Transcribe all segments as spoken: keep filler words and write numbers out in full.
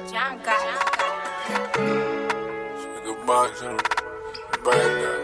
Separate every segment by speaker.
Speaker 1: John got it.
Speaker 2: Nigga boxing, bad guy.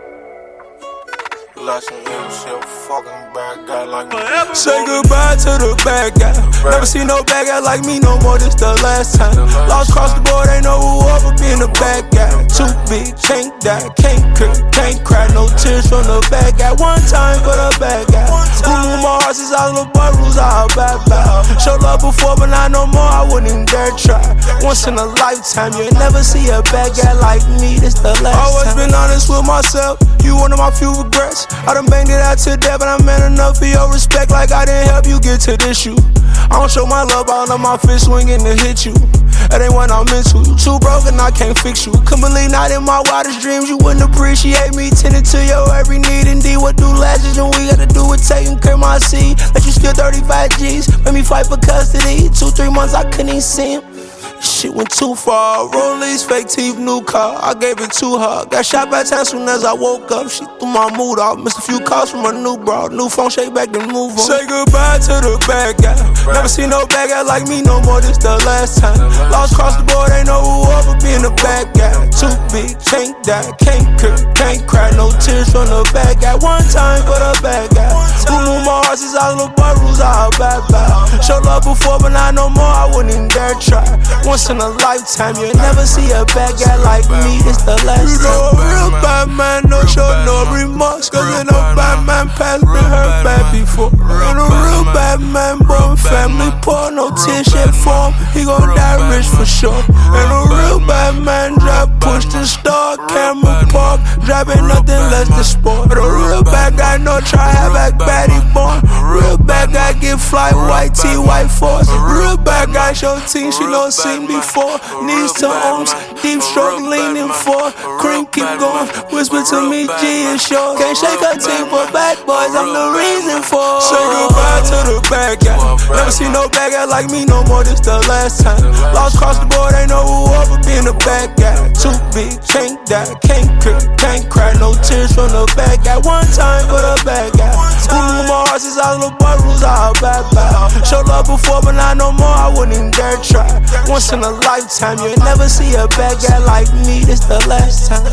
Speaker 2: Lost in him, shit, fucking bad guy like me.
Speaker 3: Say goodbye to the bad guy. Never seen no bad guy like me no more, this the last time. Lost across the board, ain't know who ever been a bad guy. Too big, can't die, can't cook, can't cry, no tears from the bad guy. One time for the bad guy. Who knew my heart since I was little boy, rules all bad bad. Showed love before, but not no more, I wouldn't even dare try. Once in a lifetime, you'll never see a bad guy like me, this the last time. Always been honest with myself, you one of my few regrets. I done banged it out to death, but I'm man enough for your respect. Like I didn't help you get to this shoe. I don't show my love, I don't my fist swinging to hit you. That ain't what I'm into. You too broken, I can't fix you. Couldn't believe not in my wildest dreams you wouldn't appreciate me. Tending to your every need. Indeed, what do lashes and we gotta do with taking care of my seed. Let you steal thirty-five G's, made me fight for custody. Two, three months I couldn't even see him. Shit went too far. Rollies, fake teeth, new car. I gave it to her. Got shot by time soon as I woke up. She threw my mood off. Missed a few calls from a new bro. New phone, shake back then move on. Say goodbye to the bad guy. Never seen no bad guy like me no more. This the last time. Lost across the board, ain't know who ever been a bad guy. Too big, can't die, can't cook, can't cry, no tears from the bad guy. One time for the bad guy. Who knew my heart since I was little boy, rules all bad bad. Showed love before, but not no more, I wouldn't even dare try. Once in a lifetime, you'll never see a bad guy like me, this the last time. You know a real bad man, no show, no remorse. Cause ain't no bad man past been hurt bad before. Ain't a real bad man, born family poor, no tear shed for him. He gon' die rich for sure. Ain't a real bad man, drive push the star, camera park, driving nothing less than sport. But a real bad guy, no try have back baddie born. Real bad guy get fly, white tee, white force. Real bad guy show team she don't seen before. Knees to arms, deep stroke leaning for. Cream keep going, whisper to me G is sure. Can't shake her team for bad boys, I'm the reason for. Say goodbye to the bad guy. Never seen no bad guy like me no more, this the last time. Lost across the board, ain't know who ever been a bad guy. Too big, can't die, can't cook, can't cry, no tears from the bad guy. One time for the bad guy. Who knew my heart since I was little boy, rules all bad bad. Showed love before, but not no more, I wouldn't even dare try. Once in a lifetime, you'll never see a bad guy like me, this the last time.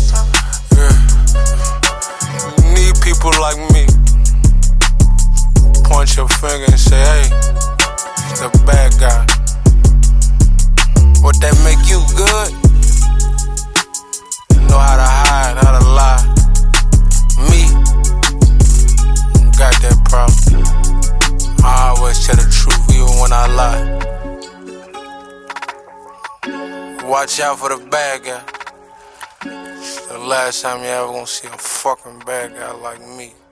Speaker 2: Yeah. You need people like me. Point your finger and say, hey, the bad guy. Would that make you good? Know how to hide, how to lie. Me, got that problem. I always tell the truth even when I lie. Watch out for the bad guy. The last time you ever gonna see a fucking bad guy like me.